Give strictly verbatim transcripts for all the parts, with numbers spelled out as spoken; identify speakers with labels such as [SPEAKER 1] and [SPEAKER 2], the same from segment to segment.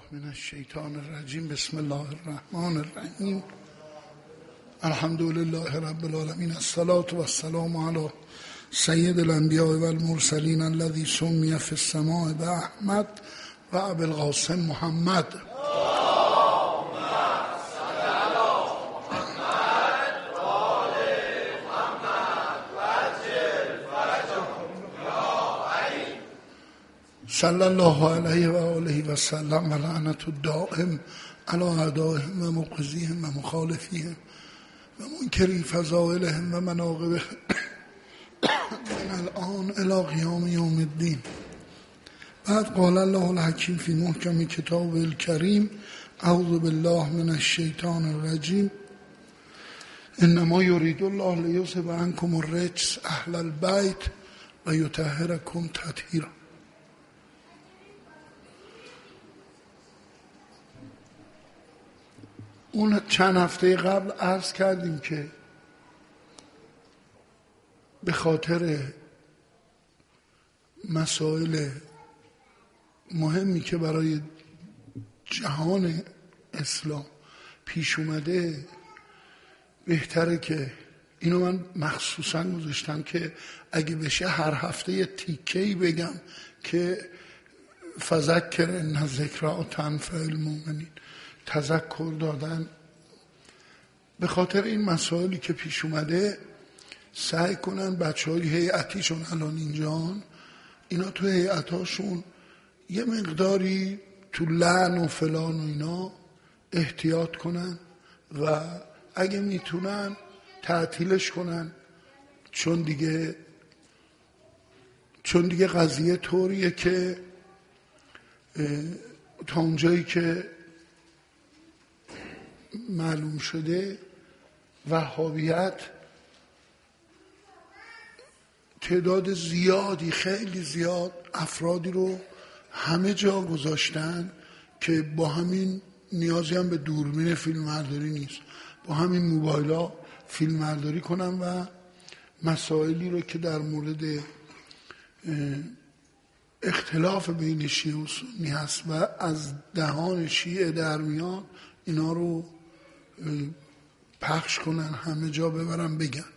[SPEAKER 1] من الشیطان الرجیم. بسم الله الرحمن الرحیم. الحمد لله رب العالمین. الصلاة و السلام علی سید الانبیاء و المرسلین الذی سمی فی السماء باحمد و ابی القاسم محمد. صلی الله علیه و آله و سلم و لعنت الدائم علی اعدائهم و مقضیهم و مخالفیهم و منکری فضائلهم و مناقبهم من الان الی قیام یوم الدین. بعد قال الله الحکیم فی محکم کتاب الکریم اعوذ بالله من الشیطان الرجیم. انما یرید الله لیذهب عنکم الرجس اهل البیت و یطهرکم تطهیرا. اون چند هفته قبل عرض کردیم که به خاطر مسائل مهمی که برای جهان اسلام پیش اومده بهتره که اینو من مخصوصا گذاشتم که اگه بشه هر هفته یه تیکه‌ای بگم که فذکر ان ذکری تنفع المؤمنین، تذکر دادن به خاطر این مسائلی که پیش اومده سعی کنن بچه های هیئتیشون الان اینجان اینا تو هیئتاشون یه مقداری تو لعن و فلان و اینا احتیاط کنن و اگه میتونن تعطیلش کنن، چون دیگه چون دیگه قضیه طوریه که تا اونجایی که معلوم شده وهابیت تعداد زیادی خیلی زیاد افرادی رو همه جا گذاشتن که با همین نیازی هم به دوربین فیلمبرداری نیست، با همین موبایلا فیلمبرداری کنن و مسائلی رو که در مورد اختلاف بین شیعه و سنی هست و از دهان شیعه در میان اینا رو پخش کنن، همه جا ببرن بگن.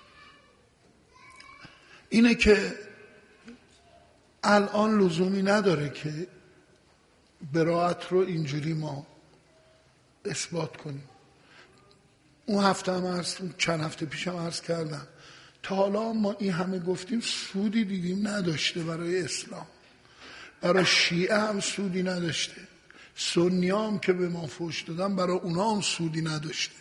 [SPEAKER 1] اینه که الان لزومی نداره که براءت رو اینجوری ما اثبات کنیم. اون هفته هم عرض چند هفته پیش هم عرض کردم تا حالا ما این همه گفتیم سودی دیدیم نداشته برای اسلام، برای شیعه هم سودی نداشته، سنی هم که به ما فوش دادن برای اونا هم سودی نداشته.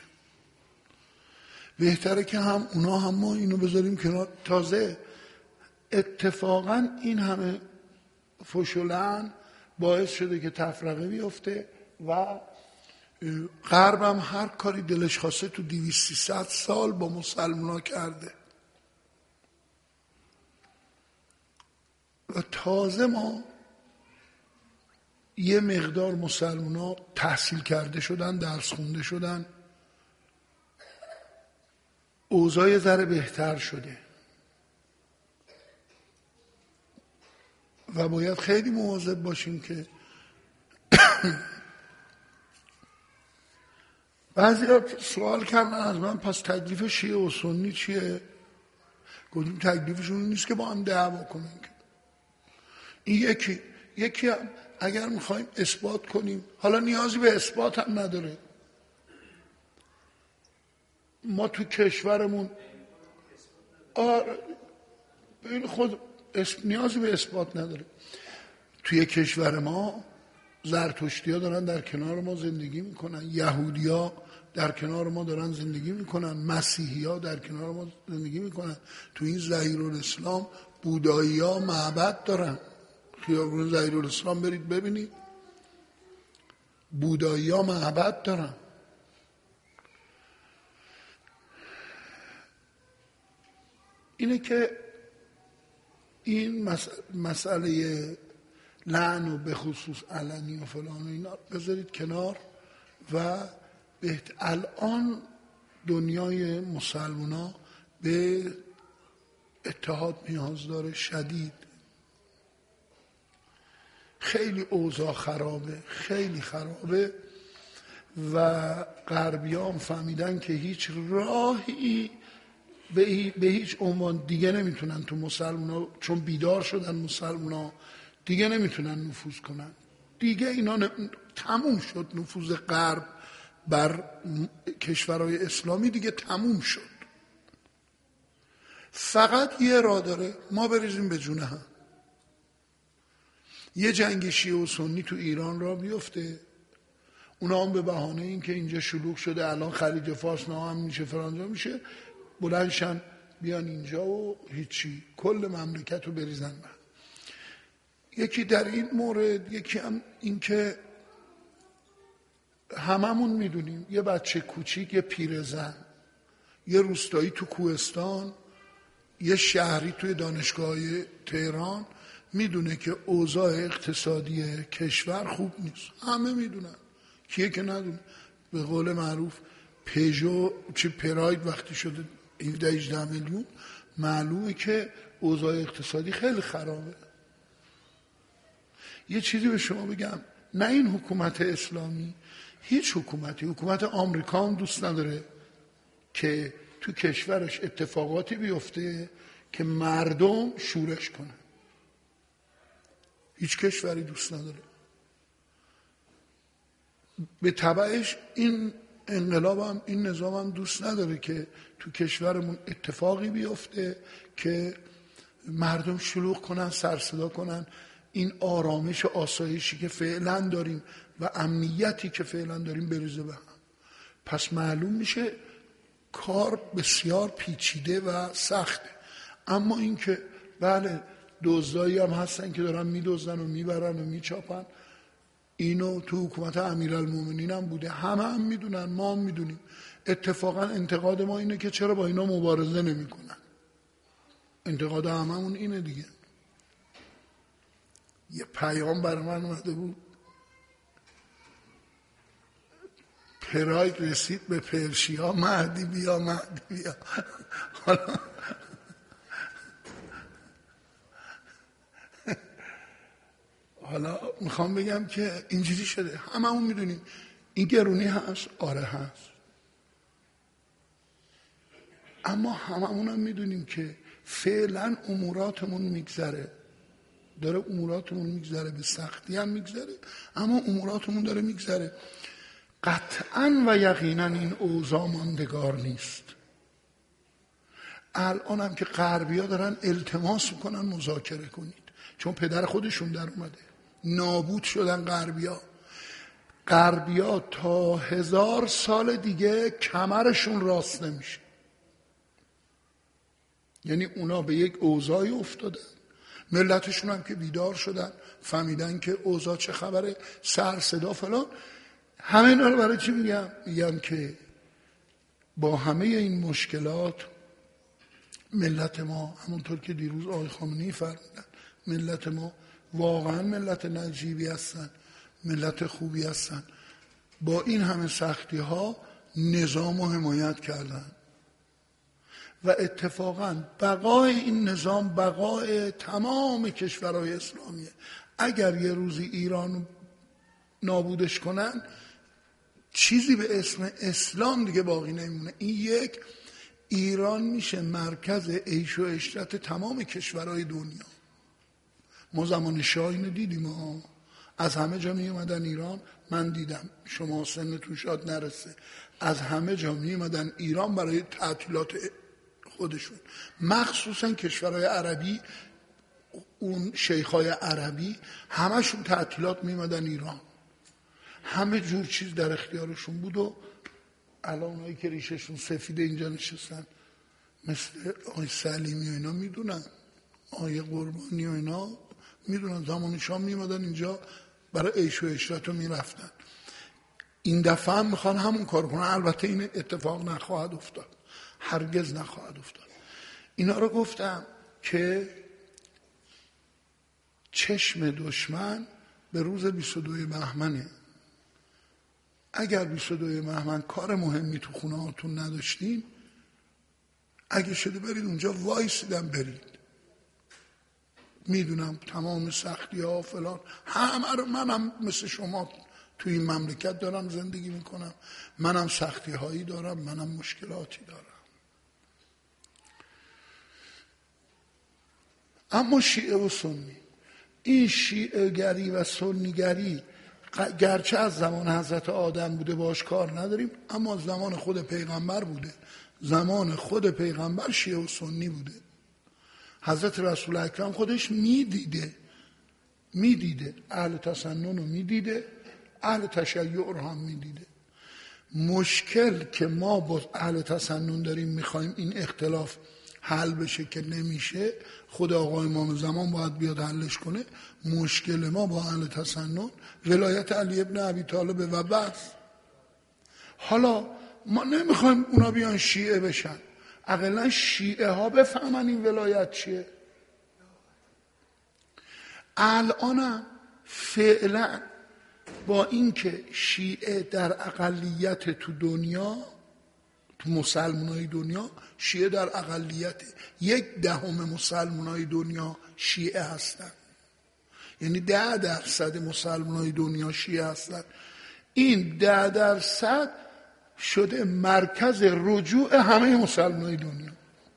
[SPEAKER 1] بهتره که هم اونا هم ما اینو بذاریم کنار. تازه اتفاقا این همه فوش و لعن باعث شده که تفرقه بیفته و غرب هم هر کاری دلش خواسته تو دویست سیصد سال با مسلمانا کرده و تازه ما یه مقدار مسلمانا تحصیل کرده شدن، درس خونده شدن، اوضاع ذره بهتر شده و باید خیلی مواظب باشیم که بعضی ها سوال کردن از من پس تکلیف شیعه و سنی چیه؟ گفتیم تکلیفشون نیست که با هم دعوا کنیم. این یکی یکی هم اگر میخوایم اثبات کنیم، حالا نیازی به اثبات هم نداره، ما تو کشورمون آره خود نیازی به اثبات نداره. توی کشور ما زرتشتی ها دارن در کنار ما زندگی میکنن، یهودی ها در کنار ما دارن زندگی میکنن، مسیحی ها در کنار ما زندگی میکنن. تو این ظهیرالاسلام بودایی ها معبد دارن، خیابون ظهیرالاسلام برید ببینید، بودایی ها معبد دارن. اینه که این مسئله لعن و به خصوص علنی و فلان و اینا بذارید کنار و بهت... الان دنیای مسلمانا به اتحاد نیاز داره شدید خیلی اوضاع خرابه، خیلی خرابه و غربیان فهمیدن که هیچ راهی به, به هیچ عنوان دیگه نمیتونن تو مسلمان، چون بیدار شدن مسلمان دیگه نمیتونن نفوذ کنن. دیگه اینا ن... تموم شد نفوذ غرب بر کشورهای اسلامی، دیگه تموم شد. فقط یه راه داره، ما بریزیم به جونه هم. یه جنگ شیعه و سنی تو ایران را بیفته، اونا هم به بهانه این که اینجا شلوغ شده الان خلیج فارس ناامن میشه فرانجا میشه بلندشن بیان اینجا و هیچی کل مملکت رو بریزن من. یکی در این مورد، یکی هم این که هممون میدونیم یه بچه کوچیک، یه پیرزن، یه روستایی تو کوهستان، یه شهری توی دانشگاه تهران میدونه که اوضاع اقتصادی کشور خوب نیست. همه میدونن، کیه که ندونه؟ به قول معروف پژو چه پراید وقتی شده هفده هجده میلیون، معلومه که اوضاع اقتصادی خیلی خرابه. یه چیزی به شما بگم، نه این حکومت اسلامی، هیچ حکومتی، حکومت آمریکا هم دوست نداره که تو کشورش اتفاقاتی بیفته که مردم شورش کنن. هیچ کشوری دوست نداره. به تبعش این انقلاب هم، این نظام هم دوست نداره که تو کشورمون اتفاقی بیفته که مردم شلوغ کنن، سر صدا کنن. این آرامش آسایشی که فعلا داریم و امنیتی که فعلا داریم بریزه به هم. پس معلوم میشه کار بسیار پیچیده و سخته. اما این که بله دزدایی هم هستن که دارن میدزدن و میبرن و میچاپن، اینو تو حکومت امیرالمومنین هم بوده، همه هم میدونن، ما هم میدونیم. اتفاقا انتقاد ما اینه که چرا با اینا مبارزه نمیکنن. انتقاد هممون اینه دیگه. یه پیام بر من اومده بود، پراید رسید به پرشیا، مهدی بیا مهدی بیا. حالا حالا میخوام بگم که اینجوری شده، هممون میدونیم این گرونی هست، آره هست، اما هممون هم میدونیم که فعلا اموراتمون میگذره، داره اموراتمون میگذره، به سختی هم میگذره، اما اموراتمون داره میگذره. قطعا و یقینا این اوضاع ماندگار نیست. الان هم که غربی‌ها دارن التماس میکنن مذاکره کنید، چون پدر خودشون در اومده، نابود شدن غربی‌ها. غربی‌ها تا هزار سال دیگه کمرشون راست نمیشه. یعنی اونا به یک اوضاعی افتادن، ملتشون هم که بیدار شدن فهمیدن که اوضاع چه خبره، سر صدا فلان. همه اینا رو برای چی میگم؟ میگم که با همه این مشکلات ملت ما، همونطور که دیروز آقای خامنه‌ای فرمودن، ملت ما واقعا ملت نجیبی هستن، ملت خوبی هستن. با این همه سختی ها نظام رو حمایت کردن و اتفاقا بقای این نظام بقای تمام کشورهای اسلامیه. اگر یه روزی ایران نابودش کنن چیزی به اسم اسلام دیگه باقی نمیمونه. این یک، ایران میشه مرکز عیش و عشرت تمام کشورهای دنیا. ما زمان شاه اینو دیدیم ها، از همه جا می اومدن ایران، من دیدم، شما سنتون شاید نرسه، از همه جا می اومدن ایران برای تعطیلات خودشون، مخصوصا کشورهای عربی، اون شیخای عربی همشون تعطیلات می اومدن ایران، همه جور چیز در اختیارشون بود. و الان اونایی که ریششون سفیده اینجا نشستن مثل آقای سلیمی و اینا میدونن، آقای قربانی و اینا میدونن، زمان شام میمدن اینجا برای عیش و عشرت رو میرفتن. این دفعه هم میخوان همون کار کنن. البته این اتفاق نخواهد افتاد، هرگز نخواهد افتاد. اینا رو گفتم که چشم دشمن به روز بیست و دوم بهمنه. اگر بیست و دوم بهمن کار مهمی تو خونه هاتون نداشتین، اگه شده برید اونجا وایسیدن برید، میدونم تمام سختی ها فلان همه رو، منم مثل شما توی این مملکت دارم زندگی میکنم، منم سختی هایی دارم، منم مشکلاتی دارم. اما شیعه و سنی، این شیعه گری و سنی گری گرچه از زمان حضرت آدم بوده باش کار نداریم، اما زمان خود پیغمبر بوده. زمان خود پیغمبر شیعه و سنی بوده. حضرت رسول اکرم خودش میدیده میدیده اهل تسنن رو میدیده، اهل تشیع رو هم میدیده. مشکل که ما با اهل تسنن داریم میخوایم این اختلاف حل بشه که نمیشه، خود آقای امام زمان باید بیاد حلش کنه. مشکل ما با اهل تسنن ولایت علی ابن ابی طالب و بس. حالا ما نمیخوایم اونا بیان شیعه بشن، اقلا شیعه ها بفهمن این ولایت چیه. الان فعلا با اینکه شیعه در اقلیت تو دنیا، تو مسلمانای دنیا شیعه در اقلیت، یک دهم مسلمانای دنیا شیعه هستن، یعنی ده درصد مسلمانای دنیا شیعه هستن. این ده درصد شده مرکز رجوع همه مسلمانای دنیا.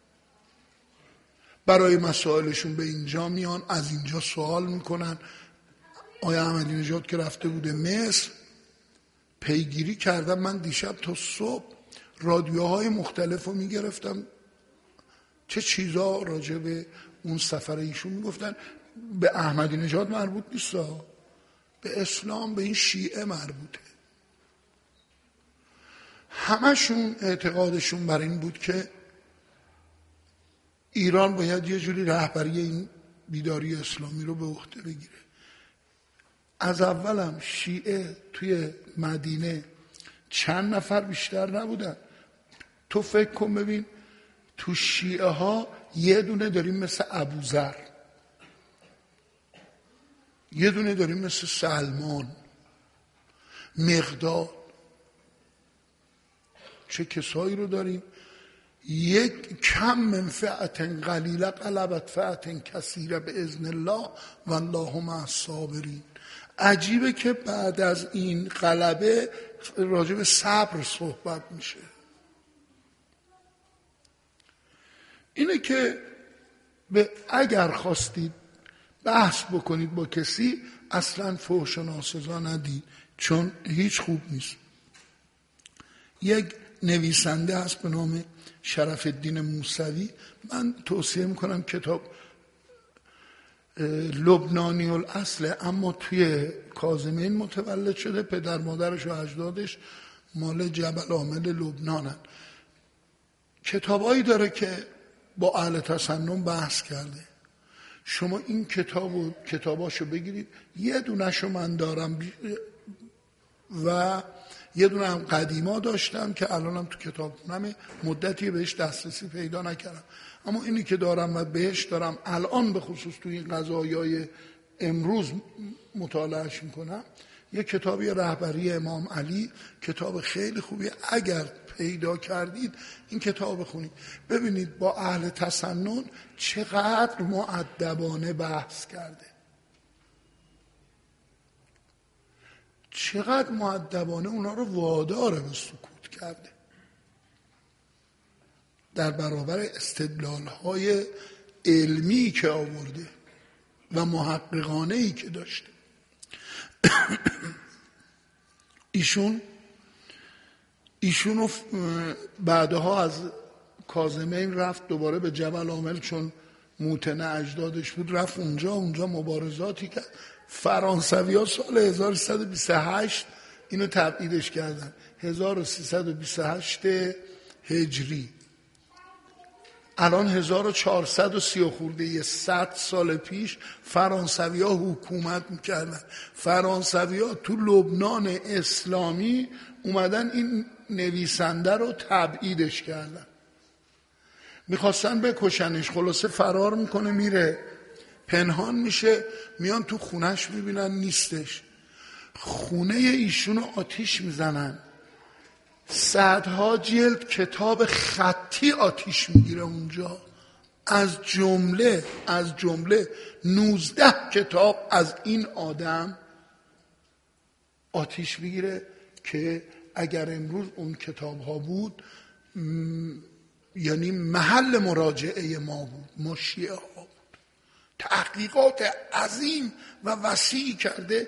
[SPEAKER 1] برای مسائلشون به اینجا میان، از اینجا سوال میکنن. آیا احمدی نژاد که رفته بوده مصر پیگیری کردم، من دیشب تا صبح رادیوهای مختلف رو میگرفتم چه چیزا راجع به اون سفر ایشون میگفتن. به احمدی نژاد مربوط نیست، به اسلام، به این شیعه مربوطه. همشون اعتقادشون بر این بود که ایران باید یه جوری رهبری این بیداری اسلامی رو به عهده بگیره. از اولم شیعه توی مدینه چند نفر بیشتر نبودن. تو فکر کن ببین، تو شیعه ها یه دونه داریم مثل ابوذر، یه دونه داریم مثل سلمان، مقداد، چه کسایی رو داریم. یک کم من فئة قلیله غلبت فئة کثیره باذن الله والله مع الصابرین. عجیبه که بعد از این غلبه راجع به صبر صحبت میشه. اینه که به اگر خواستید بحث بکنید با کسی، اصلا فحش و ناسزا ندید، چون هیچ خوب نیست. یک نویسنده هست به نام شرف الدین موسوی، من توصیه میکنم کتاب لبنانی الاصل اما توی کاظمین متولد شده، پدر مادرش و اجدادش مال جبل عامل لبنانن. کتابایی داره که با اهل تسنن بحث کرده. شما این کتابو کتاباشو بگیرید، یه دونهشو من دارم و یه دونه هم قدیما داشتم که الانم تو کتابخونم، مدتی بهش دسترسی پیدا نکردم، اما اینی که دارم و بهش دارم الان به خصوص تو این قضایای امروز مطالعهش میکنم. یه کتابی رهبری امام علی، کتاب خیلی خوبیه، اگر پیدا کردید این کتاب بخونید، ببینید با اهل تسنن چقدر مؤدبانه بحث کرده، چقدر مؤدبانه اونا رو وادار به سکوت کرده در برابر استدلال‌های علمی که آورده و محققانه‌ای که داشته. ایشون ایشون بعدها از کاظمین رفت دوباره به جبل عامل، چون موطن اجدادش بود، رفت اونجا اونجا مبارزاتی کرد. فرانسوی ها سال هزار و سیصد و بیست و هشت اینو تبعیدش کردن، هزار و سیصد و بیست و هشت هجری، الان هزار و چهارصد و سی و خورده یه صد سال پیش فرانسوی ها حکومت میکردن. فرانسوی ها تو لبنان اسلامی اومدن این نویسنده رو تبعیدش کردن، میخواستن بکشنش، خلاصه فرار میکنه میره، پنهان میشه، میان تو خونش میبینن نیستش، خونه ایشونو آتیش میزنن، صدها جلد کتاب خطی آتیش میگیره اونجا. از جمله از جمله نوزده کتاب از این آدم آتیش بگیره که اگر امروز اون کتاب ها بود م... یعنی محل مراجعه ما بود، ما شیعه ها بود. تحقیقات عظیم و وسیع کرده،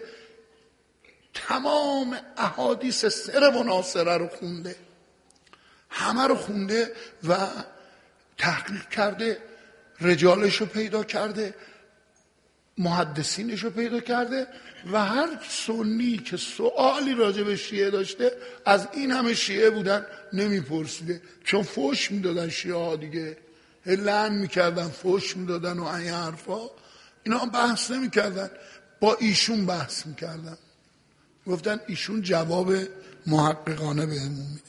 [SPEAKER 1] تمام احادیث سر و ناصره رو خونده، همه رو خونده و تحقیق کرده، رجالش رو پیدا کرده، محدثینش رو پیدا کرده و هر سنی که سوالی راجع به شیعه داشته از این همه شیعه بودن نمیپرسیده، چون فوش میدادن شیعه ها دیگه، لعن میکردن، فوش میدادن و این حرفا، اینا هم بحث نمیکردن، با ایشون بحث میکردن، گفتن ایشون جواب محققانه بهمون میده.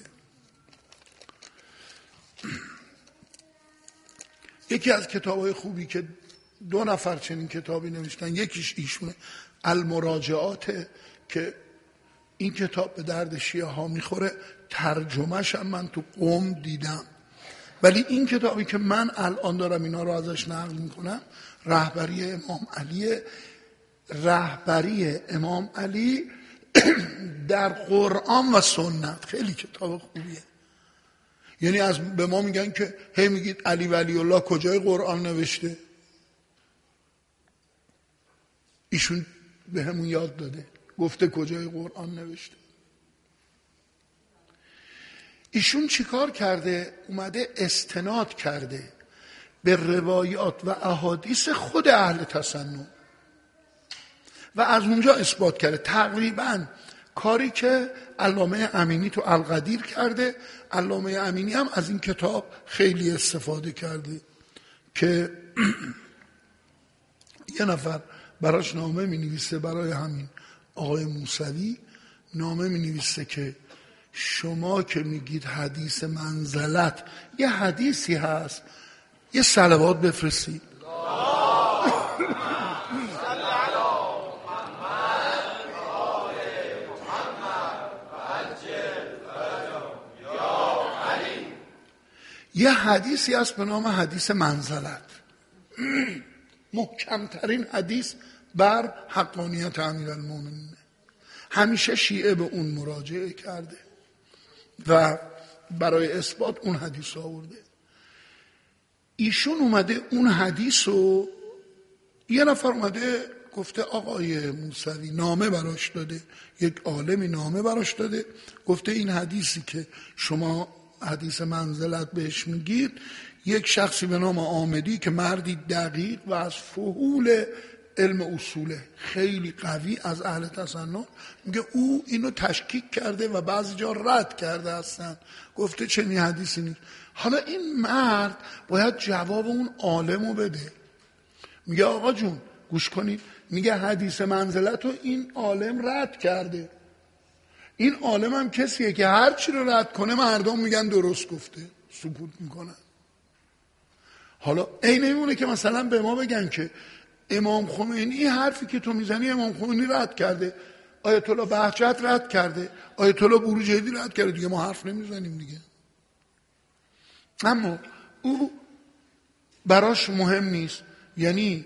[SPEAKER 1] یکی از کتاب‌های خوبی که دو نفر چنین کتابی نوشتن، یکیش ایشونه، المراجعات، که این کتاب به درد شیعه ها میخوره، ترجمهش هم من تو قم دیدم. ولی این کتابی که من الان دارم اینا رو ازش نقل میکنم، رهبری امام علی، رهبری امام علی در قرآن و سنت، خیلی کتاب خوبیه. یعنی از به ما میگن که هی میگید علی ولی الله کجای قرآن نوشته؟ ایشون به همون یاد داده، گفته کجای قرآن نوشته. ایشون چیکار کرده؟ اومده استناد کرده به روایات و احادیث خود اهل تسنن و از اونجا اثبات کرده. تقریباً کاری که علامه امینی تو القدیر کرده، علامه امینی هم از این کتاب خیلی استفاده کرده که یه نفر براش نامه می نویسه، برای همین آقای موسوی نامه می نویسه که شما که میگید حدیث منزلت، یه حدیثی هست، یه صلوات بفرستید. یه حدیثی هست به نام حدیث منزلت، محکمترین حدیث بر حقانیت امیرالمومنین. همیشه شیعه به اون مراجعه کرده و برای اثبات اون حدیث آورده. ایشون اومده اون حدیث رو، یه نفر اومده گفته آقای موسوی نامه براش داده، یک عالمی نامه براش داده، گفته این حدیثی که شما حدیث منزلت بهش میگید، یک شخصی به نام آمدی که مردی دقیق و از فحول علم اصوله، خیلی قوی از اهل تسنن، میگه او اینو تشکیک کرده و بعضی جا رد کرده هستن، گفته چنین حدیثی نیست. حالا این مرد باید جواب اون عالمو بده. میگه آقا جون گوش کنید، میگه حدیث منزلت رو این عالم رد کرده. این عالم هم کسیه که هر چی رو رد کنه مردم میگن درست گفته، سکوت میکنن. حالا عین اینونه که مثلا به ما بگن که امام خمینی حرفی که تو میزنی امام خمینی رد کرده، آیت الله بهجت رد کرده، آیت الله بروجردی رد کرده، دیگه ما حرف نمیزنیم دیگه. اما او براش مهم نیست، یعنی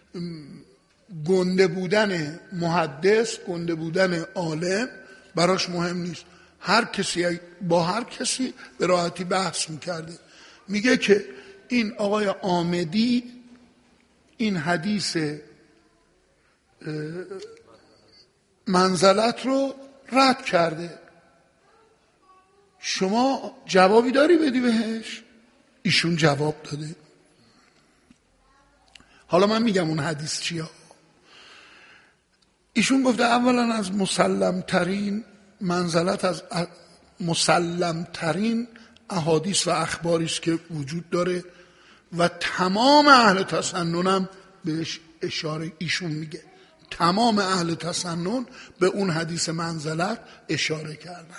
[SPEAKER 1] گنده بودن محدث، گنده بودن عالم براش مهم نیست. هر کسی با هر کسی به راحتی بحث میکرده. میگه که این آقای آمدی این حدیث منزلت رو رد کرده، شما جوابی داری بدی بهش؟ ایشون جواب داده. حالا من میگم اون حدیث چیه. ایشون گفته اولا از مسلم ترین منزلت، از مسلم ترین احادیث و اخباری است که وجود داره و تمام اهل تسنن هم بهش اشاره، ایشون میگه تمام اهل تسنن به اون حدیث منزلت اشاره کردن.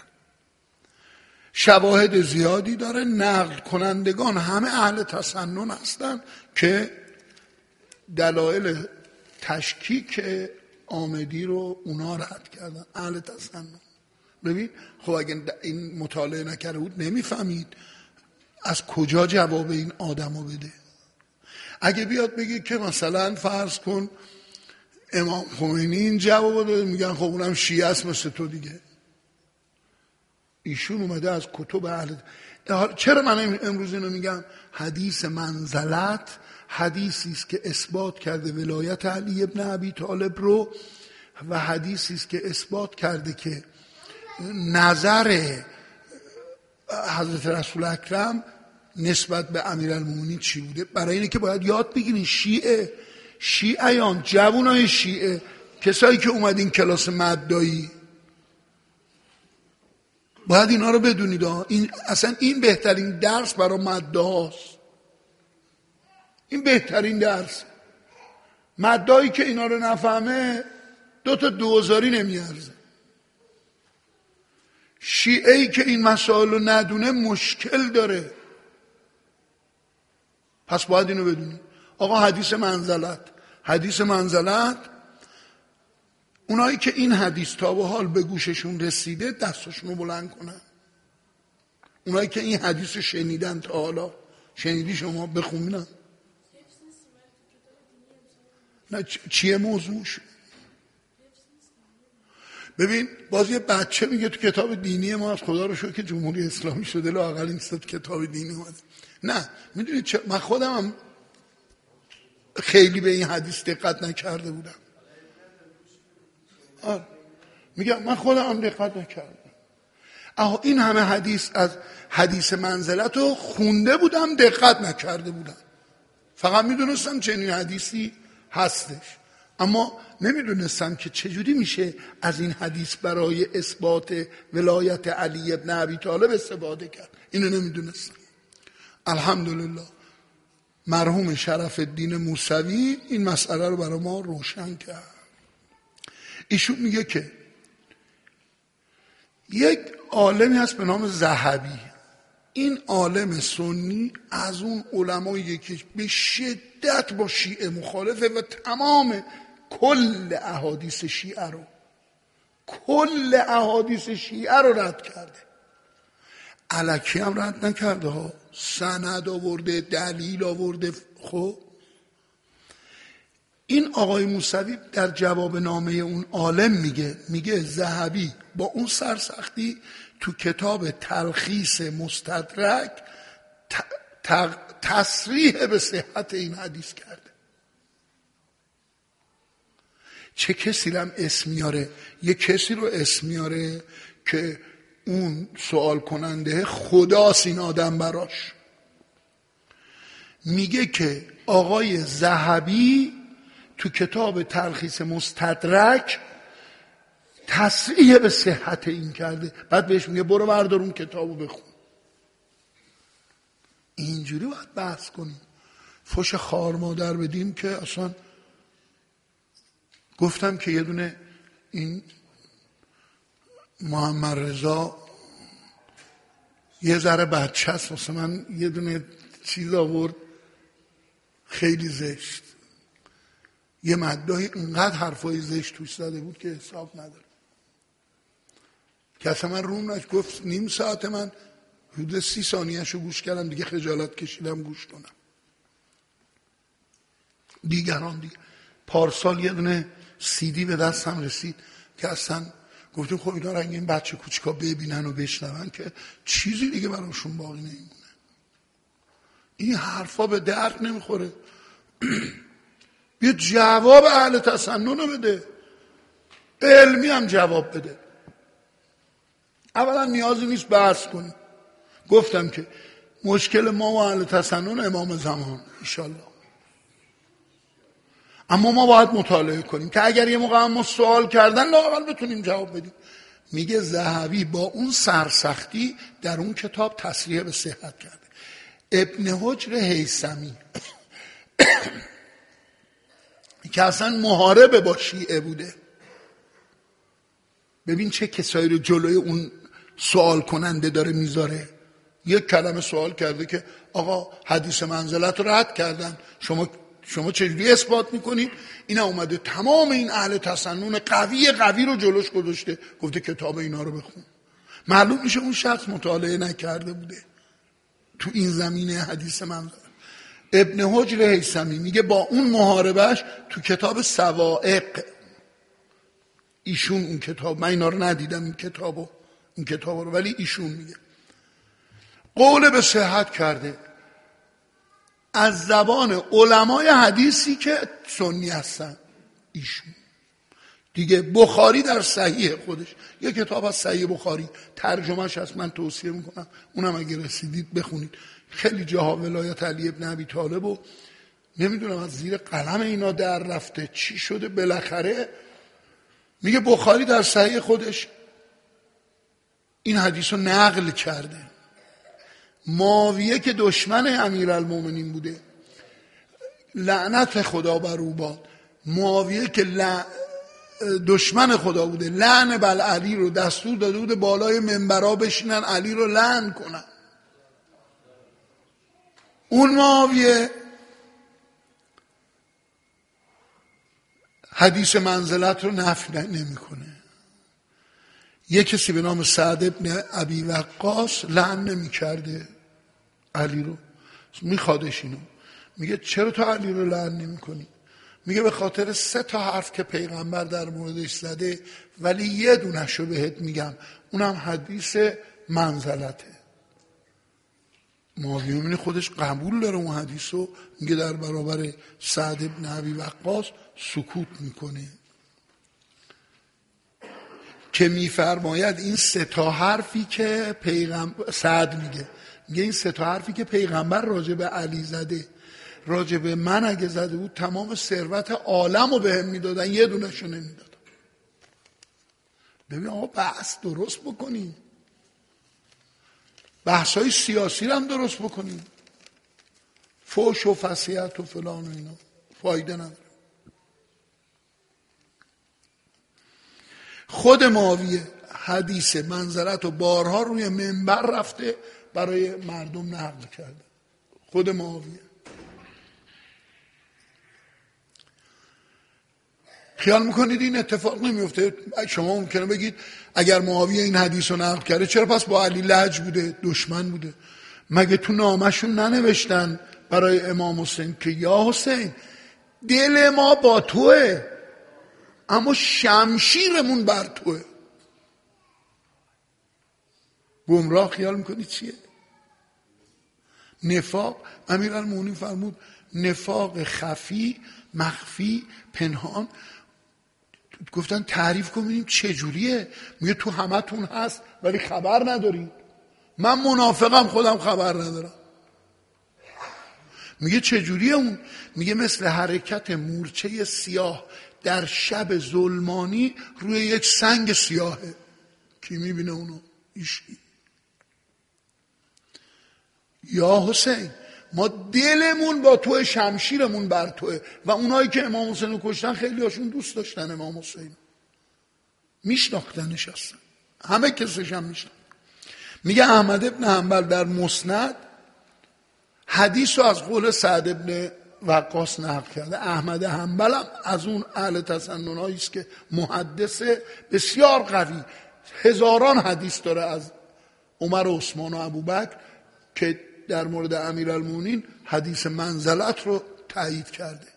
[SPEAKER 1] شواهد زیادی داره، نقل کنندگان همه اهل تسنن هستن که دلایل تشکیک آمدی رو اونا رد کردن، اهل تسنن. ببین خب اگه این مطالعه نکرده بود نمیفهمید از کجا جواب این آدمو بده. اگه بیاد بگه که مثلا فرض کن امام خمینی این جواب داده، میگن خب اونم شیعه است مثل تو دیگه. ایشون اومده از کتب اهل. چرا من امروز اینو میگم؟ حدیث منزلت حدیثی است که اثبات کرده ولایت علی ابن ابی طالب رو، و حدیثی است که اثبات کرده که نظر حضرت رسول اکرم نسبت به امیرالمومنین چی بوده. برای اینه که باید یاد بگیرین شیعه شیعیان جوانای شیعه، کسایی که اومدین کلاس مدایی، باید اینا رو بدونید. این اصلا این بهترین درس برای مدهاست. این بهترین درس. مدایی که اینا رو نفهمه دو تا دوزاری نمیارزه. شیعه‌ای که این مسائل رو ندونه مشکل داره. پس باید اینو بدونید. آقا حدیث منزلت حدیث منزلت اونایی که این حدیث تا به حال به گوششون رسیده دستشون رو بلند کنن. اونایی که این حدیث رو شنیدن تا حالا، شنیدی شما بخونن. نه چیه موضوعش؟ ببین باز یه بچه میگه تو کتاب دینی ما از خدا رو شکر که جمهوری اسلامی شده لااقل این ست کتاب دینی اومده. نه میدونید چه؟ من خودم هم خیلی به این حدیث دقت نکرده بودم. آره. میگم من خودم هم دقت نکردم. اما این همه حدیث از حدیث منزلت رو خونده بودم، دقت نکرده بودم. فقط میدونستم چنین حدیثی هستش، اما نمیدونستم که چجوری میشه از این حدیث برای اثبات ولایت علی ابن ابی طالب استفاده کرد. اینو نمیدونستم. الحمدلله مرحوم شرف الدین موسوی این مسئله رو برای ما روشن کرد. ایشون میگه که یک عالمی هست به نام ذهبی. این عالم سنی از اون علمایی که به شدت با شیعه مخالفه و تمام کل احادیث شیعه رو کل احادیث شیعه رو رد کرده. الکی هم رد نکرده ها، سند آورده، دلیل آورده. خب این آقای موسوی در جواب نامه اون عالم میگه میگه ذهبی با اون سرسختی تو کتاب تلخیص مستدرک تصریح به صحت این حدیث کرده. چه کسی رو هم اسم میاره؟ یه کسی رو اسم میاره که اون سوال کننده خداست این آدم براش. میگه که آقای ذهبی تو کتاب تلخیص مستدرک تصریح به صحت این کرده. بعد بهش میگه برو بردار اون کتابو بخون. اینجوری باید بحث کنیم. فوش خار مادر بدیم که اصلا. گفتم که یه دونه این محمد رضا یه ذره بچه است واسه من، یه دونه چیز آورد خیلی زشت. یه مدعی اینقدر حرفای زشت توش زده بود که حساب نداره. که اصلا من روم نش گفت نیم ساعت من حدود سی ثانیه‌شو گوش کردم دیگه، خجالت کشیدم گوش کنم. دیگران دیگه پارسال یه دونه سیدی به دستم رسید که اصلا گفتیم خب اینا رنگ این بچه کوچکا ببینن و بشنون که چیزی دیگه براشون باقی نمیمونه. این حرفا به درد نمیخوره. بیا جواب اهل تسنن رو بده، علمی هم جواب بده. اولا نیازی نیست بحث کنیم. گفتم که مشکل ما و اهل تسنن امام زمان انشالله. اما ما باید مطالعه کنیم که اگر یه موقع ما سوال کردن لااقل بتونیم جواب بدیم. میگه ذهبی با اون سرسختی در اون کتاب تصریح به صحت کرده. ابن حجر هیثمی که اصلا محارب با شیعه بوده، ببین چه کسایی رو جلوی اون سوال کننده داره میذاره. یک کلمه سوال کرده که آقا حدیث منزلت رو رد کردن، شما شما چجوری اثبات میکنید؟ این اومده تمام این اهل تسنن قوی قوی رو جلوش گذاشته، گفته کتاب اینا رو بخون. معلوم میشه اون شخص مطالعه نکرده بوده تو این زمینه حدیث منزلت. ابن حجر هیثمی میگه با اون محاربش تو کتاب سوائق، ایشون اون کتاب، من اینا رو ندیدم این کتابو این کتاب رو، ولی ایشون میگه قول به صحت کرده از زبان علمای حدیثی که سنی هستن. ایشون دیگه بخاری در صحیح خودش یه کتاب از صحیح بخاری ترجمهش هست، من توصیه میکنم اونم اگه رسیدید بخونید. خیلی جاها ولایت علی ابن ابی طالب و نمیدونم از زیر قلم اینا در رفته چی شده، بالاخره میگه بخاری در صحیح خودش این حدیث رو نقل کرده. معاویه که دشمن امیرالمومنین بوده، لعنت خدا بر او باد، معاویه که دشمن خدا بوده، لعن بر علی رو دستور داده بوده بالای منبرها بشینن علی رو لعن کنن. اون معاویه حدیث منزلت رو نفی نمیکنه. یه کسی به نام سعد ابن ابی وقاص لعن نمی کرده علی رو، میخوادش اینو، میگه چرا تو علی رو لعن نمی کنی؟ میگه به خاطر سه تا حرف که پیغمبر در موردش زده، ولی یه دونشو بهت میگم، اونم حدیث منزلته. معاویه میبینی خودش قبول داره اون حدیثو، میگه در برابر سعد ابن ابی وقاص سکوت میکنه که میفرماید این سه تا حرفی که پیغمبر، سعد میگه میگه این سه تا حرفی که پیغمبر راجع به علی زده، راجع به من اگه زده بود تمام ثروت عالم رو بهم میدادن، یه دونشو نمیدادن. ببین آقا بحث درست بکنیم، بحثای سیاسی رو هم درست بکنیم، فوش و فصیحت و فلان و اینا فایده نداره. خود معاویه حدیث منزلت و بارها روی منبر رفته برای مردم نقل کرده. خود معاویه. خیال میکنید این اتفاق نمیفته؟ شما ممکنه بگید اگر معاویه این حدیث رو نقل کرده چرا پس با علی لج بوده، دشمن بوده؟ مگه تو نامشون ننوشتن برای امام حسین که یا حسین دل ما با توه اما شمشیرمون بر توه؟ گمراه خیال میکنید چیه؟ نفاق. امیرالمومنین فرمود نفاق خفی، مخفی، پنهان. گفتن تعریف کن ببینیم چه جوریه. میگه تو همتون هست ولی خبر ندارید. من منافقم خودم خبر ندارم. میگه چه جوریه اون؟ میگه مثل حرکت مورچه سیاه در شب ظلمانی روی یک سنگ سیاهه. کی میبینه اونو؟ ایشی. یا حسین ما دلمون با تو، شمشیرمون بر توه. و اونایی که امام حسین رو کشتن خیلی هاشون دوست داشتن امام حسین، میشناختنش هستن، همه کسش هم میشناختن. میگه احمد ابن حنبل در مسند حدیث رو از قول سعد ابن وقاص نقل کرده. احمد حنبل هم از اون اهل تسنن‌هایی است که محدث بسیار قوی، هزاران حدیث داره از عمر و عثمان و ابوبکر که در مورد امیرالمومنین حدیث منزلت رو تایید کرده.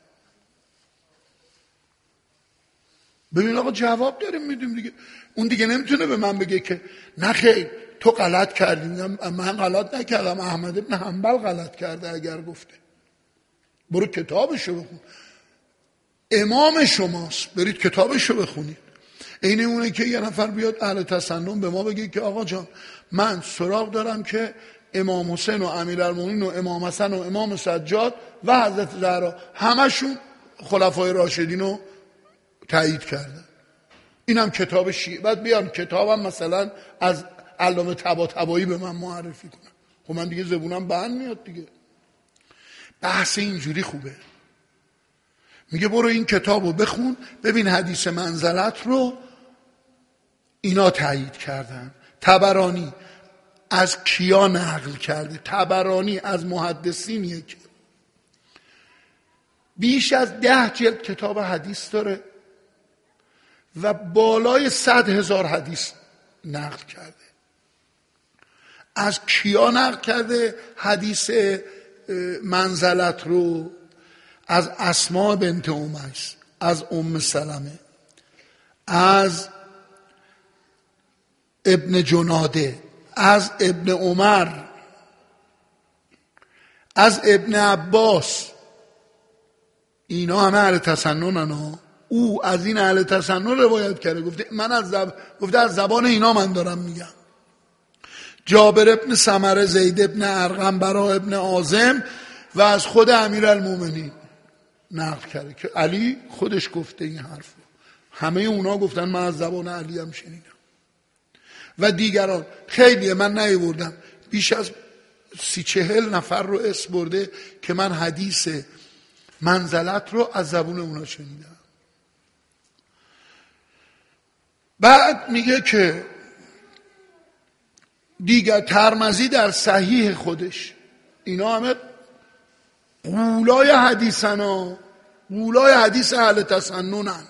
[SPEAKER 1] ببین آقا جواب داریم میدیم دیگه. اون دیگه نمیتونه به من بگه که نه خیر تو غلط کردی. من غلط نکردم، احمد ابن حنبل غلط کرده اگر گفته. برو کتابشو بخون، امام شماست، برید کتابشو بخونید. اینه اونه که یه نفر بیاد اهل تسنن به ما بگه که آقا جان من سراغ دارم که امام حسین و امیرالمومنین و امام حسن و امام سجاد و حضرت زهرا همشون خلفای راشدین رو تایید کردن. اینم کتاب شیعه. بعد بیان کتابم مثلا از علامه طباطبایی به من معرفی کنن. خب من دیگه زبونم بند میاد دیگه. بحث اینجوری خوبه. میگه برو این کتابو بخون ببین حدیث منزلت رو اینا تایید کردن. طبرانی از کیا نقل کرده؟ طبرانی از محدثینیه که بیش از ده جلد کتاب حدیث داره و بالای صد هزار حدیث نقل کرده. از کیا نقل کرده؟ حدیث منزلت رو از اسماء بنت امیس، از ام سلمه، از ابن جناده، از ابن عمر، از ابن عباس، اینا همه اهل تسننن ها. او از این اهل تسنن روایت کرده، گفته من از زب... گفته از زبان اینا من دارم میگم. جابر ابن سمره، زید ابن ارقم، برا ابن عازم و از خود امیرالمومنین نقل کرده که علی خودش گفته این حرف. همه اونا گفتن من از زبان علی هم شنیدم و دیگران خیلیه، من نیاوردم، بیش از سی چهل نفر رو اسم برده که من حدیث منزلت رو از زبون اونا شنیدم. بعد میگه که دیگر ترمذی در صحیح خودش، اینا همه قولای حدیثن ها، قولای حدیث اهل تسننن.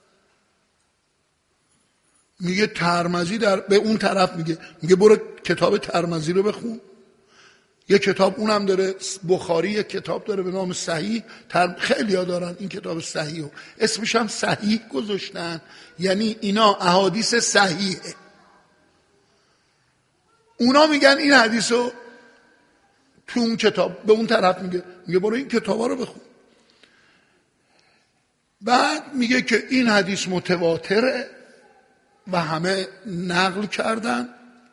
[SPEAKER 1] میگه ترمذی در به اون طرف میگه میگه برو کتاب ترمذی رو بخون. یه کتاب اونم داره، بخاری یه کتاب داره به نام صحیح، خیلی ها دارن این کتاب صحیح رو، اسمش هم صحیح گذاشتن، یعنی اینا احادیث صحیحه. اونا میگن این حدیث رو تو اون کتاب، به اون طرف میگه میگه برو این کتابا رو بخون. بعد میگه که این حدیث متواتره و همه نقل کردن،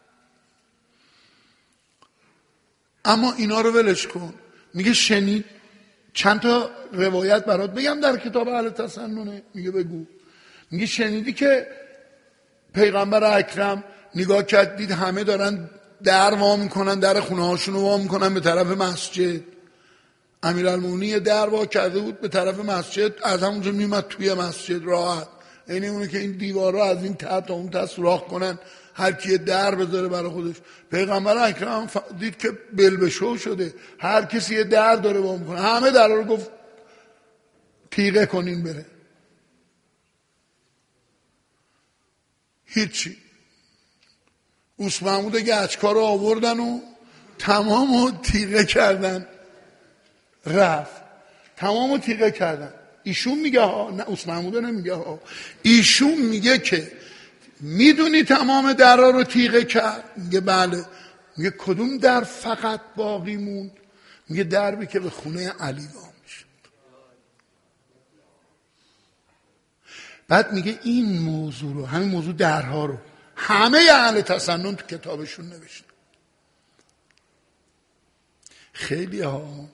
[SPEAKER 1] اما اینا رو ولش کن. میگه شنید چند تا روایت برات بگم در کتاب اهل تسننه. میگه بگو. میگه شنیدی که پیغمبر اکرم نگاه کرد دید همه دارن در وا میکنن، در خونه هاشون رو وا میکنن به طرف مسجد. امیرالمومنین در وا کرده بود به طرف مسجد، از همونجا میمد توی مسجد راحت، اینه اونه که این دیوارا از این ته تا اون ته سوراخ کنن، هر کی در بذاره برای خودش. پیغمبر اکرم دید که بلبشو شده، هر کسی یه در داره وا میکنه، همه در رو گفت تیغه کنین بره. هیچی. اوس محمود گچکا رو آوردن و تمام رو تیغه کردن، رفت تمام رو تیغه کردن. ایشون میگه ها، نه اوس محمود نمیگه ها، ایشون میگه که میدونی تمام درها رو تیغه کرد؟ میگه بله. میگه کدوم در فقط باقی موند؟ میگه دربی که به خونه علی وام شد. بعد میگه این موضوع رو، همین موضوع درها رو همه اهل تسنن تو کتابشون نوشتن. خیلی ها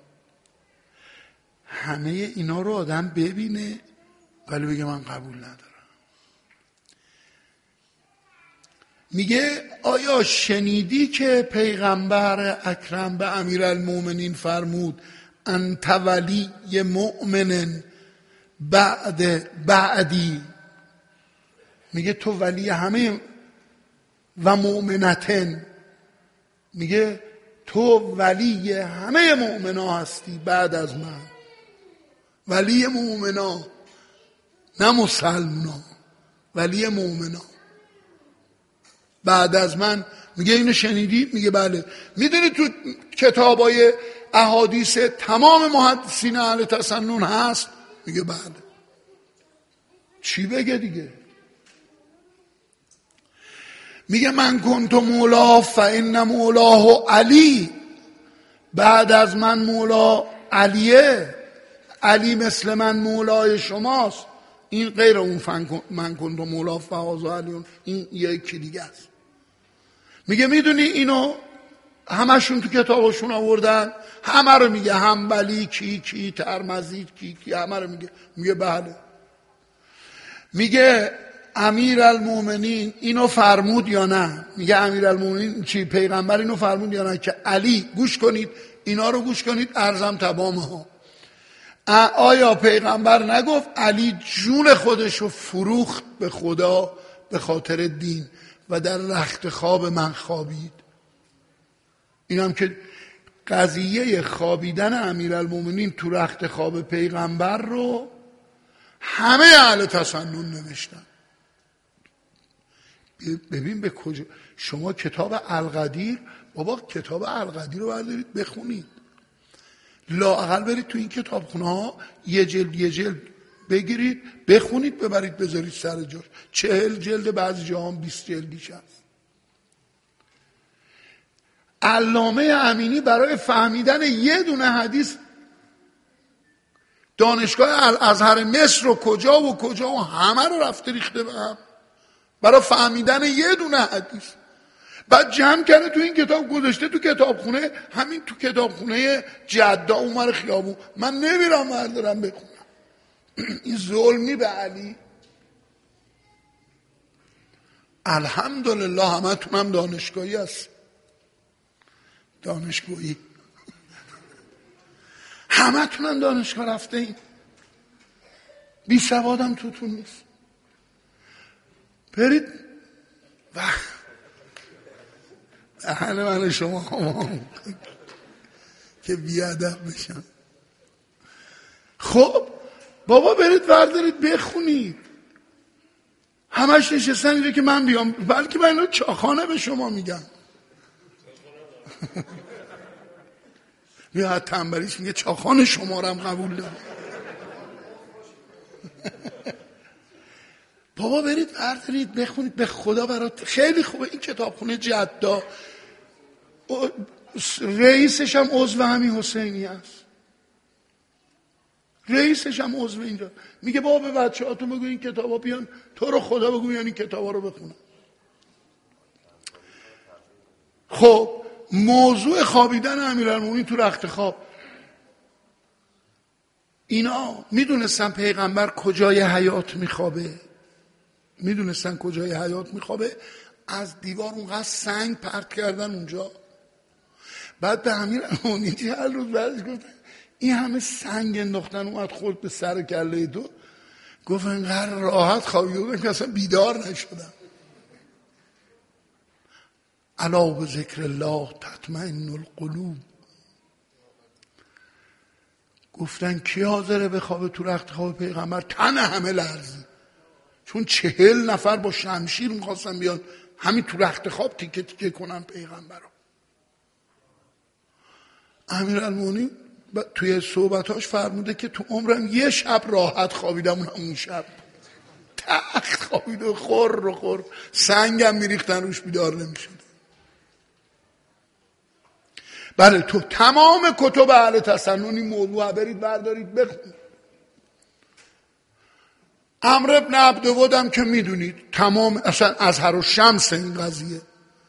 [SPEAKER 1] همه اینا رو آدم ببینه ولی بگه من قبول ندارم. میگه آیا شنیدی که پیغمبر اکرم به امیرالمومنین فرمود انت ولی مؤمن بعد بعدی؟ میگه تو ولی همه و مؤمنتن، میگه تو ولی همه مؤمنا هستی بعد از من. ولی مؤمنا نه مسلمنا، ولی مؤمنا بعد از من. میگه اینو شنیدی؟ میگه بله. میدونی تو کتابای احادیث تمام محدثین اهل تسنن هست؟ میگه بله. چی بگه دیگه؟ میگه من کنت مولا فان مولاه علی، بعد از من مولا علیه، علی مثل من مولای شماست. این غیر اون فن من کنت مولا فهذا علی، این یکی دیگه است. میگه میدونی اینو همشون تو کتابشون آوردن، همه رو میگه، حنبلی کی کی، ترمذی کی کی، همه رو میگه. میگه بله. میگه امیرالمومنین اینو فرمود یا نه؟ میگه امیرالمومنین چی، پیغمبر اینو فرمود یا نه که علی گوش کنید، اینا رو گوش کنید، ارزم تمامه ها. آیا پیغمبر نگفت علی جون خودشو فروخت به خدا به خاطر دین و در رخت خواب من خوابید؟ اینم که قضیه خوابیدن امیرالمومنین تو رخت خواب پیغمبر رو همه اهل تسنن نوشتن. ببین به کجا شما کتاب القدیر، بابا کتاب القدیر رو بردارید بخونید. لااقل برید تو این کتابخونه ها یه جلد یه جلد بگیرید بخونید ببرید بذارید سر جاش. چهل جلد، بعضی جاها هم بیست جلدیش هست. علامه امینی برای فهمیدن یه دونه حدیث دانشگاه الازهر مصر رو کجا و کجا و همه رو رفته ریخته به هم برای فهمیدن یه دونه حدیث. بعد جمع کرده تو این کتاب گذاشته تو کتابخونه، همین تو کتابخونه جدا اونور خیابون. من نمیرم بردارم بخونم. این ظلمی به علی. الحمدلله همه تونم دانشگاهی هست، دانشگاهی همه تونم دانشگاه رفته این، بی سوادم توتون نیست. برید و اهل من شما که بیادب بشن. خب بابا برید وردارید بخونید. همش نشستن اینجا که من بیام، بلکه من اینو چاخانه به شما میگم. میاد تنبلیش میگه چاخانه شما رو هم قبول دارم. بابا برید وردارید بخونید، به خدا برات خیلی خوبه. این کتابخونه جدا رئیسش هم عضو همین حسینی هست، رئیسش هم عضو اینجا. میگه بابا به بچه هاتون بگو این کتابا بیان، تو رو خدا بگو بیان این کتابا رو بخونن. خب موضوع خوابیدن امیرالمومنین تو رخت خواب، اینا میدونستن پیغمبر کجای حیات میخوابه، میدونستن کجای حیات میخوابه. از دیوار اونقدر سنگ پرت کردن اونجا. بعد به امیرالمومنین هر روز بعدش گفتن این همه سنگ انداختن اومد خورد به سر کله تو. گفت اینقدر راحت خوابیدم که اصلا بیدار نشدم. الا بذکر الله تطمئن القلوب. گفتن کی حاضره بخوابه تو رخت خواب پیغمبر؟ تن همه لرزید، چون چهل نفر با شمشیر میخواستن بیان همین تو رخت خواب تیکه تیکه کنن پیغمبر رو. امیرالمومنین توی صحبتاش فرموده که تو عمرم یه شب راحت خوابیدم، اون همون شب تخت خوابید و خور و خور سنگم میریختن روش بیدار نمیشد. بله تو تمام کتب اهل تسنن این موضوع برید بردارید بخونید. عمرو بن عبدود هم که میدونید تمام اصلا ازهر و شمس این قضیه،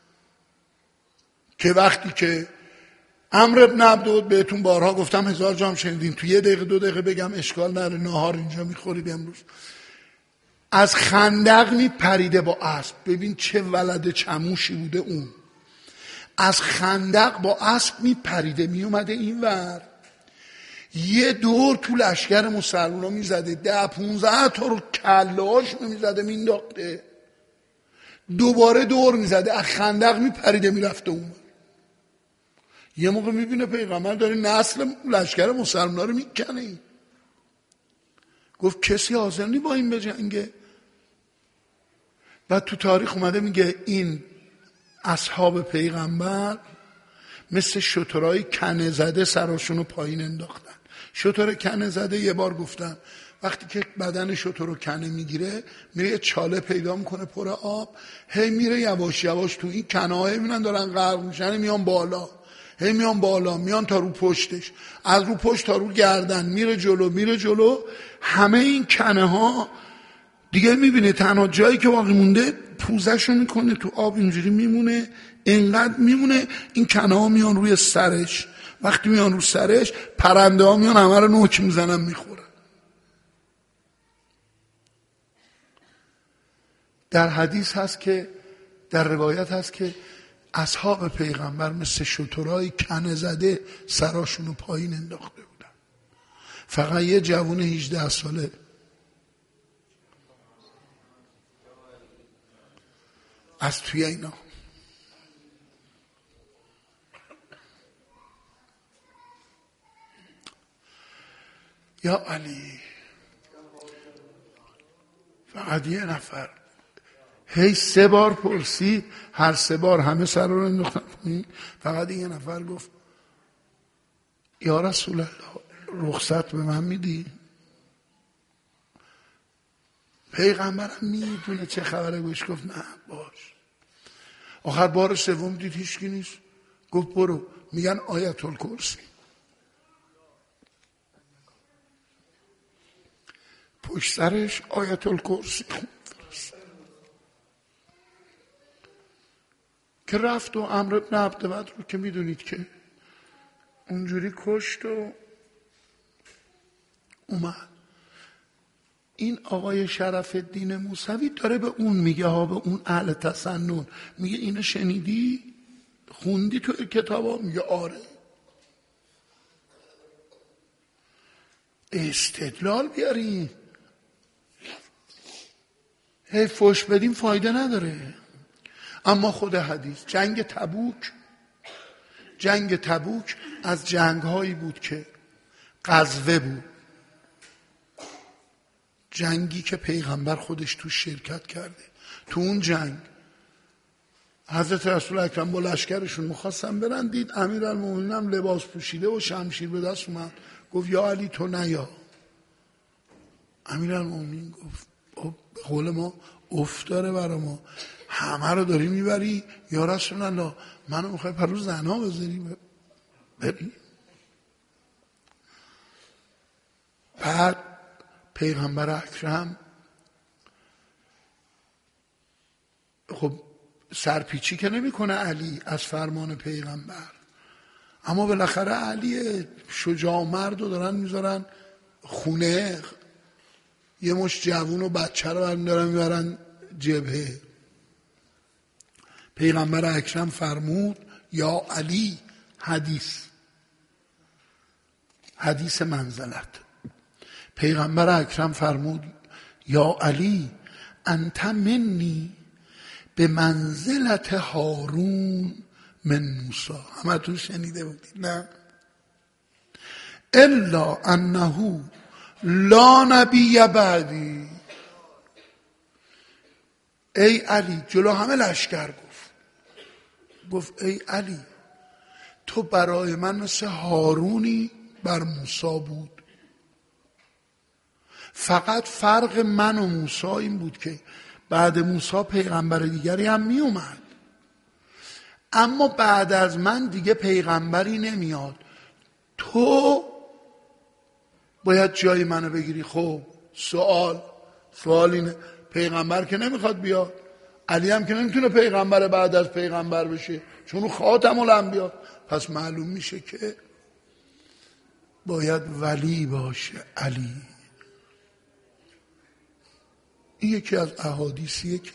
[SPEAKER 1] که وقتی که عمرو بن عبدود بهتون بارها گفتم هزار جام شنیدین، تو یه دقیقه دو دقیقه بگم اشکال نره، نهار اینجا میخورید امروز. از خندق میپریده با اسب، ببین چه ولد چموشی بوده اون. از خندق با اسب میپریده میومده این ور، یه دور تو لشکر مسلمونا میزده، ده پونزده تا رو کلاش میزده مینداخته، دوباره دور میزده، از خندق میپریده میرفته اون. یه موقع میبینه پیغمبر داره نسل لشکر مسلمونا رو میکنه. گفت کسی حاضر نی با این بجنگه؟ بعد تو تاریخ اومده میگه این اصحاب پیغمبر مثل شترهای کنه زده سراشونو پایین انداختن. شتر کنه زده یه بار گفتن وقتی که بدن شتر رو کنه میگیره میره یه چاله پیدا میکنه پر آب، هی میره یواش یواش تو این کنه های میبینن دارن غرق میشن، میان بالا، هی میان بالا، میان تا رو پشتش، از رو پشت تا رو گردن، میره جلو میره جلو. همه این کنه ها دیگه میبینه تنها جایی که باقی مونده پوزشو میکنه تو آب، اینجوری میمونه، انقدر میمونه این کنه ها میان روی سرش. وقتی میان رو سرش پرنده ها میان همه رو نوک میزنن میخورن. در حدیث هست که در روایت هست که اصحاب پیغمبر مثل شترهای کنه زده سراشونو پایین انداخته بودن. فقط یه جوون هجده ساله از توی اینا یا علی، فقط یه نفر هی سه بار پرسید، هر سه بار همه سر رو انداختن پایین، فقط یه نفر گفت یا رسول الله رخصت به من میدی؟ پیغمبرم میدونه چه خبره، گوش گفت نه باش. آخر بار سوم دید هیچکی نیست، گفت برو. میگن آیت الکرسی. پشت سرش آیت الکرسی خوند که رفت و عمرو بن عبدود رو که میدونید که اونجوری کشت و اومد. این آقای شرف الدین موسوی داره به اون میگه ها، به اون اهل تسنن میگه اینو شنیدی؟ خوندی تو کتابا؟ میگه آره. استدلال بیارین، هی فوش بدیم فایده نداره. اما خود حدیث جنگ تبوک، جنگ تبوک از جنگ هایی بود که غزوه بود، جنگی که پیغمبر خودش تو شرکت کرده. تو اون جنگ حضرت رسول اکرم با لشکرشون میخواستن برن، دید امیرالمومنین هم لباس پوشیده و شمشیر به دست اومد، گفت یا علی تو نیا. امیرالمومنین گفت به قول ما افتاره برا ما، همه رو داری میبری یا رسول الله، منو میخوای پرو زنها بذاری بری؟ بعد پیغمبر اکرم خب سرپیچی که نمیکنه علی از فرمان پیغمبر، اما بالاخره علی شجاع مرد رو دارن میذارن خونه، یه مش جوون و بچه رو برمیدارن میبرن جبهه. پیغمبر اکرم فرمود یا علی، حدیث حدیث منزلت، پیغمبر اکرم فرمود یا علی انت منی به منزلت هارون من موسی. همه تو شنیده بودید نه؟ الا انه لا نبی بعدی. ای علی، جلو همه لشکر گفت گفت ای علی تو برای من مثل هارونی بر موسی بود، فقط فرق من و موسی این بود که بعد موسی پیغمبر دیگری هم می اومد، اما بعد از من دیگه پیغمبری نمیاد، تو باید جای منو بگیری. خب سوال سوال اینه، پیغمبر که نمیخواد بیاد، علی هم که نمیتونه پیغمبر بعد از پیغمبر بشه چون اون خاتم الانبیا، پس معلوم میشه که باید ولی باشه علی. این یکی از احادیثیه که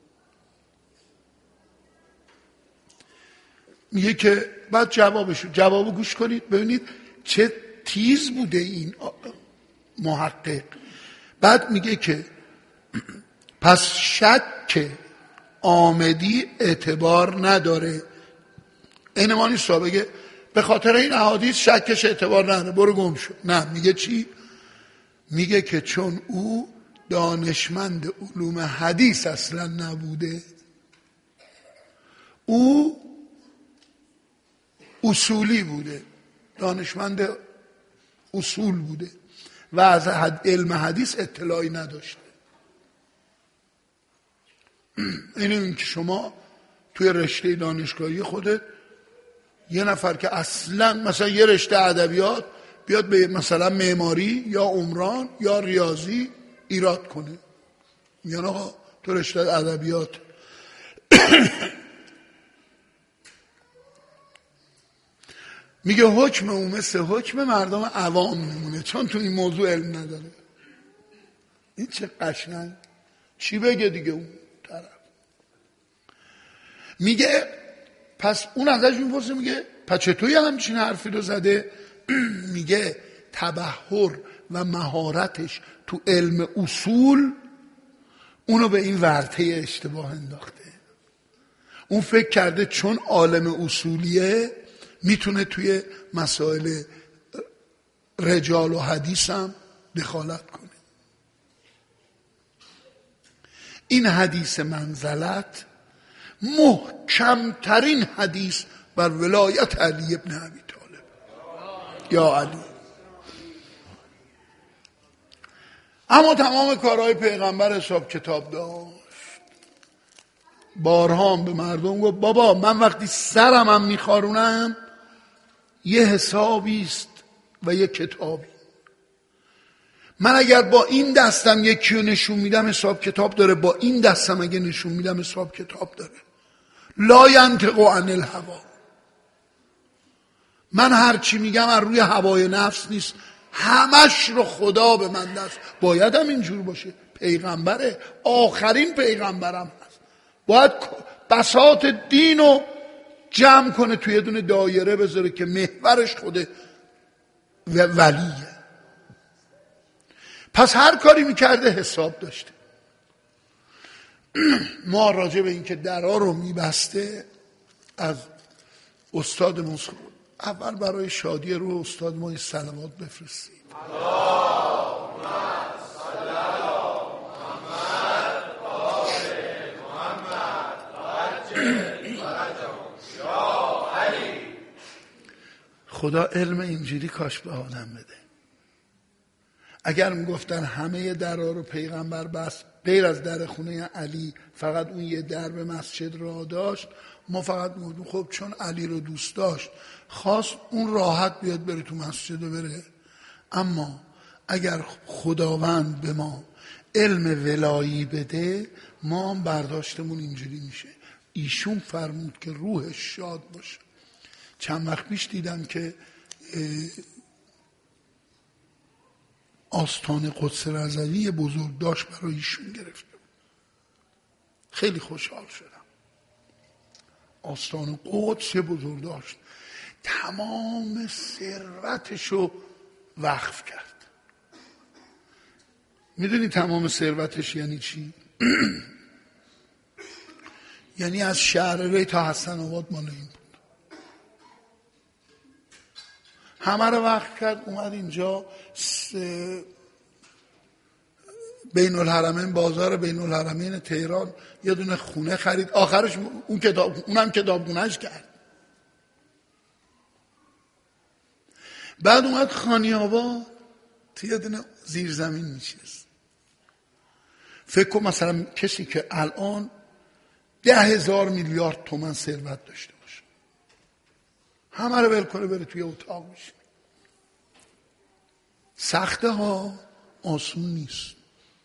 [SPEAKER 1] میگه که بعد جوابشو جوابو گوش کنید ببینید چه تیز بوده این محقق. بعد میگه که پس شک آمدی اعتبار نداره. این ما نیست بگه به خاطر این احادیث شکش اعتبار نداره برو گم شو، نه. میگه چی؟ میگه که چون او دانشمند علوم حدیث اصلا نبوده، او اصولی بوده، دانشمند اصول بوده و از علم حدیث اطلاعی نداشته. اینه این که شما توی رشته دانشگاهی خودت یه نفر که اصلا مثلا یه رشته ادبیات بیاد به مثلا معماری یا عمران یا ریاضی ایراد کنه، میگن آقا تو رشته ادبیات. میگه حکم اون مثل حکم مردم عوام میمونه چون تو این موضوع علم نداره. این چه قشنگ، چی بگه دیگه اون طرف؟ میگه پس اون ازش میپرسه، میگه پس چطوری همچین حرفی رو زده؟ میگه تبحر و مهارتش تو علم اصول اونو به این ورطه اشتباه انداخته. اون فکر کرده چون عالم اصولیه میتونه توی مسائل رجال و حدیث هم دخالت کنه. این حدیث منزلت محکمترین حدیث بر ولایت علی ابن ابی طالب. یا علی. اما تمام کارهای پیغمبر حساب کتاب داشت. بارها به مردم گفت بابا من وقتی سرم هم میخارونم یه حسابی است و یه کتابی. من اگر با این دستم یکی رو نشون میدم حساب کتاب داره، با این دستم اگه نشون میدم حساب کتاب داره. لا ینطق عن الهوا. من هر چی میگم از روی هوای نفس نیست، همش رو خدا به من دست. باید هم اینجور باشه. پیغمبره، آخرین پیغمبرم هست، باید بساط دین رو جمع کنه توی یه دونه دایره بذاره که محورش خود ولیه. پس هر کاری میکرده حساب داشته. ما راجع به این که درها رو میبسته از استاد موسیقی اول برای شادی رو استاد ما صلوات بفرستید. خدا علم انجیلی کاش به آدم بده. اگر میگفتن همه درها رو پیغمبر بست غیر از در خونه علی، فقط اون یه در به مسجد راه داشت، ما فقط میگفتیم خب چون علی رو دوست داشت خواست اون راحت بیاد بره تو مسجد و بره. اما اگر خداوند به ما علم ولایی بده ما هم برداشتمون اینجوری میشه. ایشون فرمود که روحش شاد باشه. چند وقت پیش دیدم که آستان قدس رضوی بزرگ داشت برای ایشون گرفته بود. خیلی خوشحال شدم. آستان قدس بزرگ داشت، تمام ثروتشو وقف کرد. میدونی تمام ثروتش یعنی چی؟ یعنی از شهر ری تا حسن آباد مال این بود. همه رو وقف کرد، اومد اینجا بین الحرمین، بازار بین الحرمین تهران یه دونه خونه خرید. آخرش اون کتاب اونم کتابخونه‌اش کرد. بعد اومد خانی‌آباد توی یه دونه زیرزمین میشست. فکر کن مثلا کسی که الان ده هزار میلیارد تومان ثروت داشته باشه، همه رو ول کنه بره توی اتاق میشه. سخته ها، آسون نیست.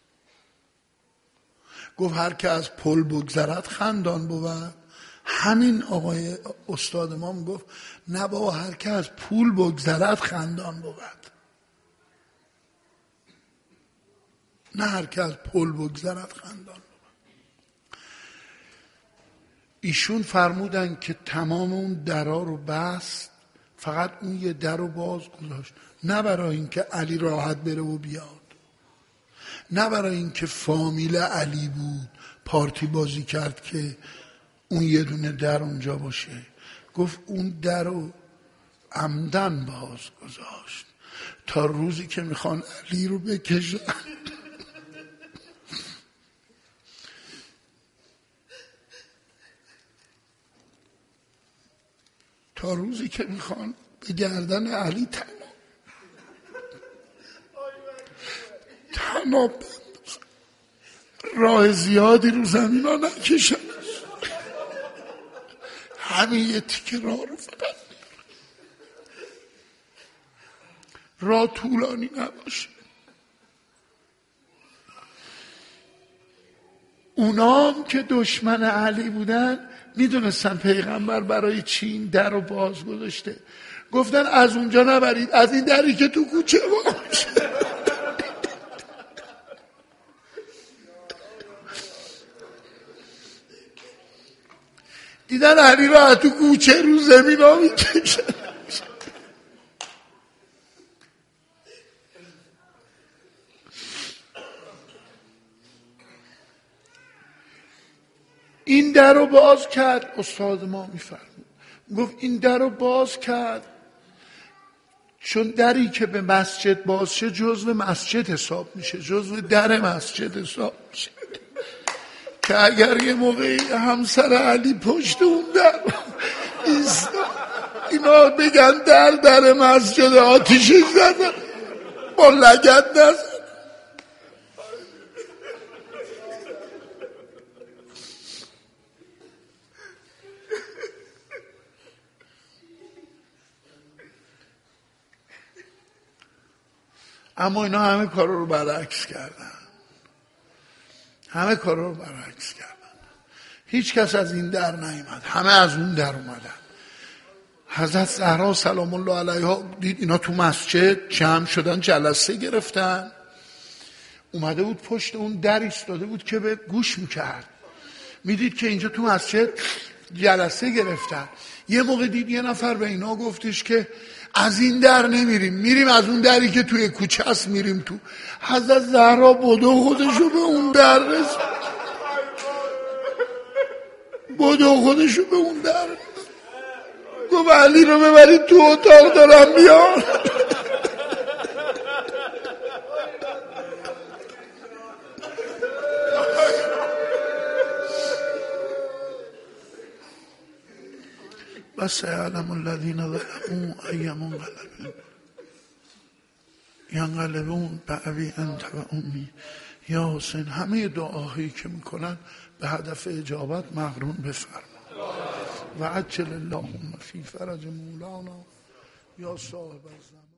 [SPEAKER 1] گفت هر که از پل بگذرد خندان بود. همین آقای استاد ما میگفت نه بابا، هر که از پول بگذرد خندان بود، نه هر که از پل بگذرد خندان بود. ایشون فرمودن که تمام اون درا رو بست، فقط اون یه در رو باز گذاشت. نه برای اینکه علی راحت بره و بیاد، نه برای اینکه فامیل علی بود پارتی بازی کرد که اون یه دونه در اونجا باشه. گفت اون در رو عمدن باز گذاشت تا روزی که میخوان علی رو بکشن تا روزی که میخوان به گردن علی تناب تناب راه زیادی رو زمین ها نکشن، همین یه تیکه راه رو فقط راه طولانی نباشه. اونام که دشمن علی بودن میدونستن پیغمبر برای چی این در رو باز گذاشته. گفتن از اونجا نبرید، از این دری که تو کوچه باشه. دیدن علی رو از تو کوچه رو زمین ها میکشن. این در رو باز کرد. استاد ما میفرمود، گفت این در رو باز کرد چون دری که به مسجد باز شه جزو مسجد حساب میشه، جزو در مسجد حساب میشه، که اگر یه موقعی همسر علی پشت اون در ایستا این اونا بگن در در مسجد آتیش زدن با لگد نزن. اما اینا همه کارا رو برعکس کردن، همه کارا رو برعکس کردن. هیچ کس از این در نیامد، همه از اون در اومدن. حضرت زهرا سلام الله علیها دید اینا تو مسجد جمع شدن، جلسه گرفتن، اومده بود پشت اون در ایستاده بود که به گوش میکرد، میدید که اینجا تو مسجد جلسه گرفتن. یه موقع دید یه نفر به اینا گفتش که از این در نمیریم، میریم از اون دری که توی کوچه است میریم تو. حضرت زهرا بدو خودشو به اون در رسید، بدو خودشو به اون در رسید. گفت علی رو ببرید تو اتاق دارم بیان. بس یعلم الذین ظلموا ای منقلب ینقلبون بأبی انت و امی یا حسین. همه دعاهایی که میکنن به هدف اجابت مقرون بفرما. و عجل اللهم فی فرج مولانا یا صاحب الزمان.